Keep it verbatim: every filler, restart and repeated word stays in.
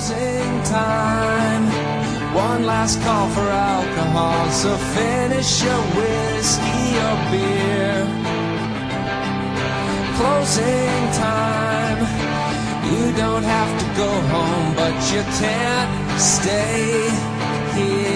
closing time. One last call for alcohol, so finish your whiskey or beer. Closing time. You don't have to go home, but you can't stay here.